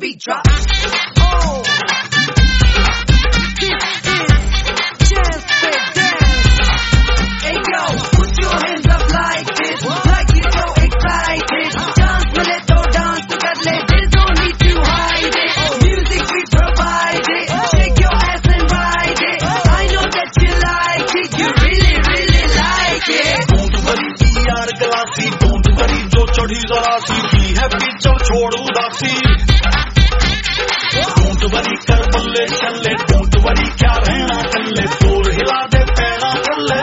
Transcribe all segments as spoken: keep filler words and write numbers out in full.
beat drop. Oh, this is Just Fit Dance. Hey yo, put your hands up like this, like you're so excited. Dance with it, oh dance together. There's no need to hide it. Music we provide it. Shake your ass and ride it. I know that you like it. You really, really like it. Don't worry, yaar glassi. Don't worry, jo chadhi zara si. Be happy, chal chhod udasi. Don't worry, kar balle challe. Don't worry, kya rehna challe. Floor hila de pehna challe.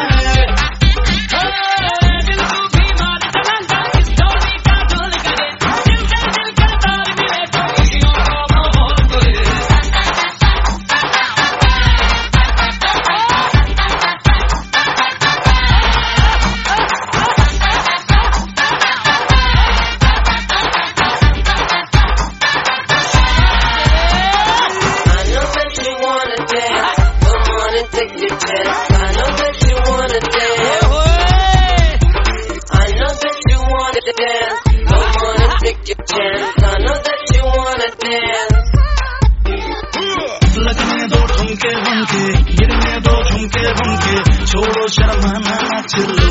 लगने दो ठुमके हमके, गिरने दो झुमके हमके, छोड़ो शर्माना चिल्ला